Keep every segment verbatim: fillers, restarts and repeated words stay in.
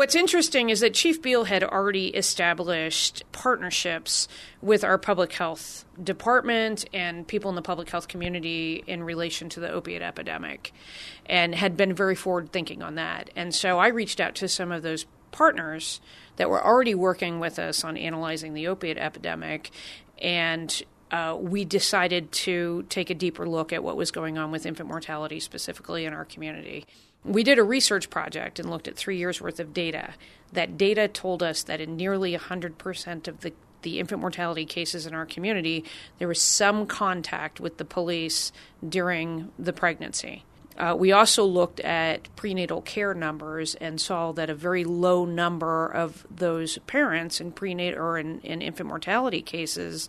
What's interesting is that Chief Beal had already established partnerships with our public health department and people in the public health community in relation to the opiate epidemic, and had been very forward-thinking on that. And so I reached out to some of those partners that were already working with us on analyzing the opiate epidemic, and uh, we decided to take a deeper look at what was going on with infant mortality specifically in our community. We did a research project and looked at three years' worth of data. That data told us that in nearly one hundred percent of the, the infant mortality cases in our community, there was some contact with the police during the pregnancy. Uh, we also looked at prenatal care numbers and saw that a very low number of those parents in prenatal or in, in infant mortality cases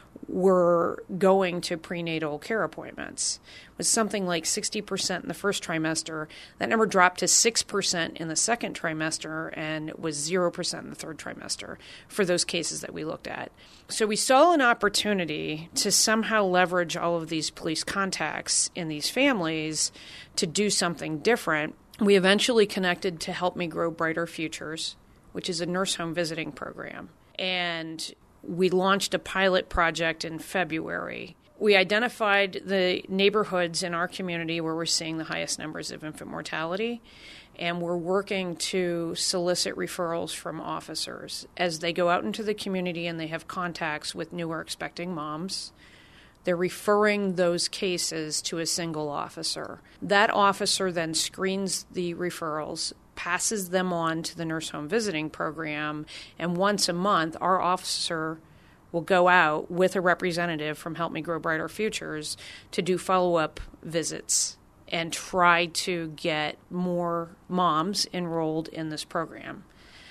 were going to prenatal care appointments. It was something like sixty percent in the first trimester. That number dropped to six percent in the second trimester and was zero percent in the third trimester for those cases that we looked at. So we saw an opportunity to somehow leverage all of these police contacts in these families to do something different. We eventually connected to Help Me Grow Brighter Futures, which is a nurse home visiting program. And we launched a pilot project in February. We identified the neighborhoods in our community where we're seeing the highest numbers of infant mortality, and we're working to solicit referrals from officers as they go out into the community and they have contacts with new or expecting moms. They're referring those cases to a single officer. That officer then screens the referrals, passes them on to the nurse home visiting program, and once a month, our officer will go out with a representative from Help Me Grow Brighter Futures to do follow-up visits and try to get more moms enrolled in this program.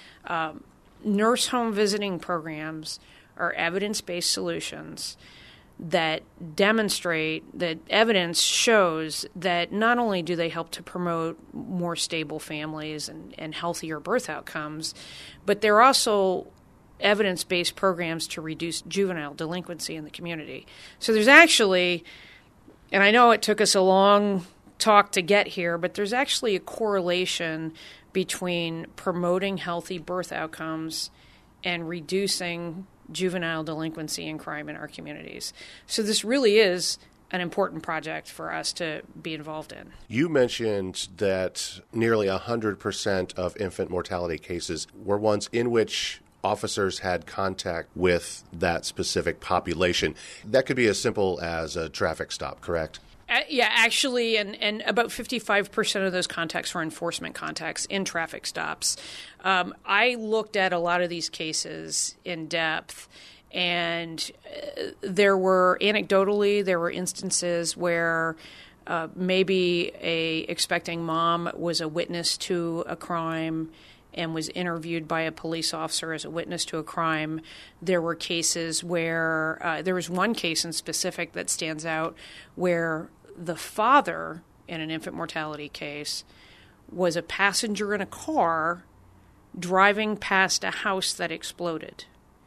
Um, nurse home visiting programs are evidence-based solutions that demonstrate that evidence shows that not only do they help to promote more stable families and, and healthier birth outcomes, but they're also evidence-based programs to reduce juvenile delinquency in the community. So there's actually, and I know it took us a long talk to get here, but there's actually a correlation between promoting healthy birth outcomes and reducing juvenile delinquency and crime in our communities. So this really is an important project for us to be involved in. You mentioned that nearly one hundred percent of infant mortality cases were ones in which officers had contact with that specific population. That could be as simple as a traffic stop, correct? Uh, yeah, actually, and, and about fifty-five percent of those contacts were enforcement contacts in traffic stops. Um, I looked at a lot of these cases in depth, and uh, there were, anecdotally, there were instances where uh, maybe a expecting mom was a witness to a crime and was interviewed by a police officer as a witness to a crime. There were cases where, uh, there was one case in specific that stands out where the father in an infant mortality case was a passenger in a car driving past a house that exploded.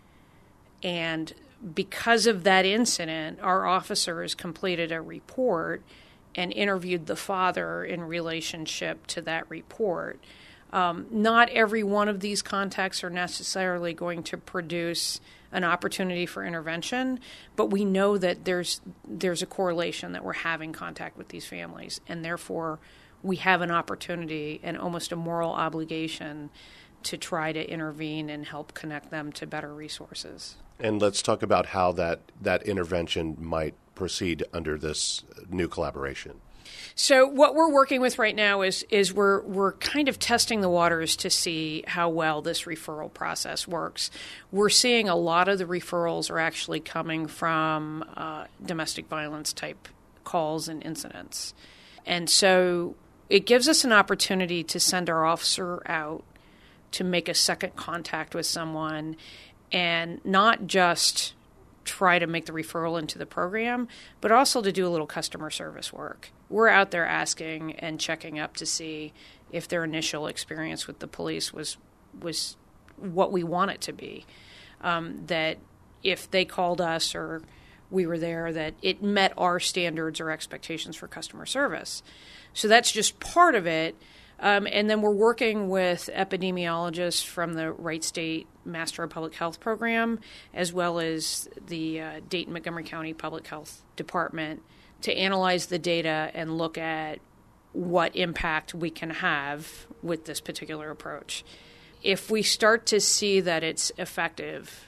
And because of that incident, our officers completed a report and interviewed the father in relationship to that report. Um, not every one of these contacts are necessarily going to produce an opportunity for intervention, but we know that there's there's a correlation that we're having contact with these families, and therefore we have an opportunity and almost a moral obligation to try to intervene and help connect them to better resources. And let's talk about how that, that intervention might proceed under this new collaboration. So what we're working with right now is is we're we're kind of testing the waters to see how well this referral process works. We're seeing a lot of the referrals are actually coming from uh, domestic violence type calls and incidents. And so it gives us an opportunity to send our officer out to make a second contact with someone and not just try to make the referral into the program, but also to do a little customer service work. We're out there asking and checking up to see if their initial experience with the police was was what we want it to be. Um, that if they called us or we were there, that it met our standards or expectations for customer service. So that's just part of it. Um, and then we're working with epidemiologists from the Wright State Master of Public Health program, as well as the uh, Dayton Montgomery County Public Health Department, to analyze the data and look at what impact we can have with this particular approach. If we start to see that it's effective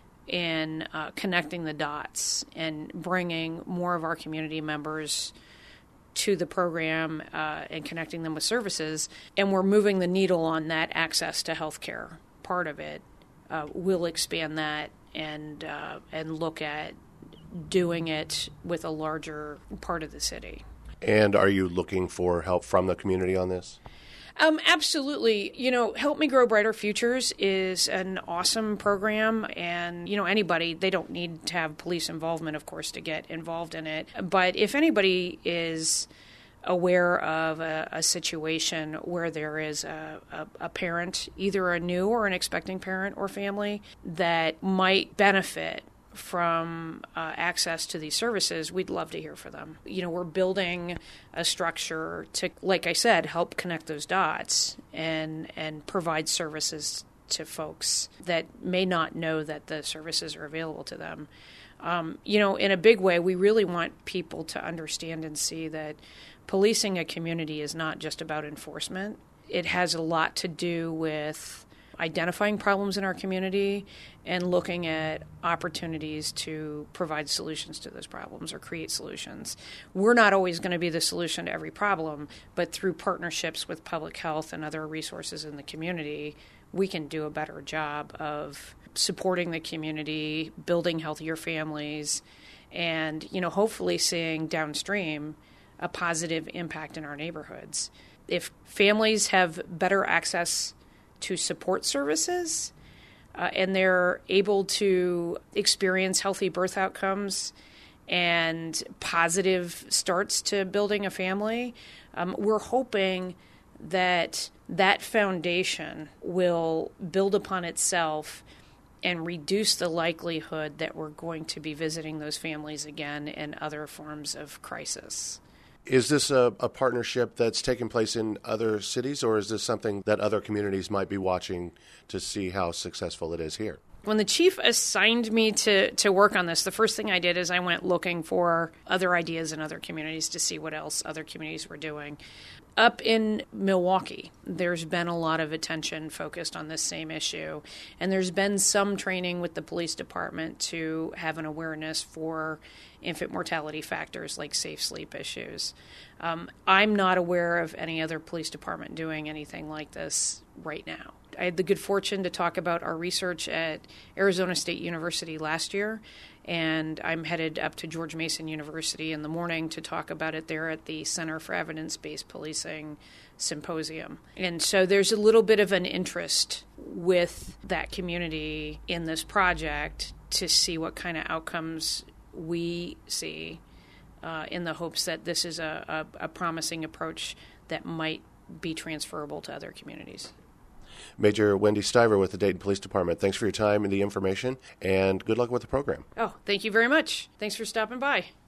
in uh, connecting the dots and bringing more of our community members to the program uh, and connecting them with services, and we're moving the needle on that access to health care part of it, uh, we'll expand that and uh, and look at doing it with a larger part of the city. And are you looking for help from the community on this? Um, absolutely. You know, Help Me Grow Brighter Futures is an awesome program, and, you know, anybody, they don't need to have police involvement, of course, to get involved in it. But if anybody is aware of a, a situation where there is a, a, a parent, either a new or an expecting parent or family, that might benefit from uh, access to these services, we'd love to hear from them. You know, we're building a structure to, like I said, help connect those dots and and provide services to folks that may not know that the services are available to them. Um, you know, in a big way, we really want people to understand and see that policing a community is not just about enforcement. It has a lot to do with identifying problems in our community and looking at opportunities to provide solutions to those problems or create solutions. We're not always going to be the solution to every problem, but through partnerships with public health and other resources in the community, we can do a better job of supporting the community, building healthier families, and, you know, hopefully seeing downstream a positive impact in our neighborhoods. If families have better access to support services, uh, and they're able to experience healthy birth outcomes and positive starts to building a family, um, we're hoping that that foundation will build upon itself and reduce the likelihood that we're going to be visiting those families again in other forms of crisis. Is this a, a partnership that's taking place in other cities, or is this something that other communities might be watching to see how successful it is here? When the chief assigned me to, to work on this, the first thing I did is I went looking for other ideas in other communities to see what else other communities were doing. Up in Milwaukee, there's been a lot of attention focused on this same issue, and there's been some training with the police department to have an awareness for infant mortality factors like safe sleep issues. Um, I'm not aware of any other police department doing anything like this right now. I had the good fortune to talk about our research at Arizona State University last year, and I'm headed up to George Mason University in the morning to talk about it there at the Center for Evidence-Based Policing Symposium. And so there's a little bit of an interest with that community in this project to see what kind of outcomes we see uh, in the hopes that this is a, a, a promising approach that might be transferable to other communities. Major Wendy Stiver with the Dayton Police Department, thanks for your time and the information, and good luck with the program. Oh, thank you very much. Thanks for stopping by.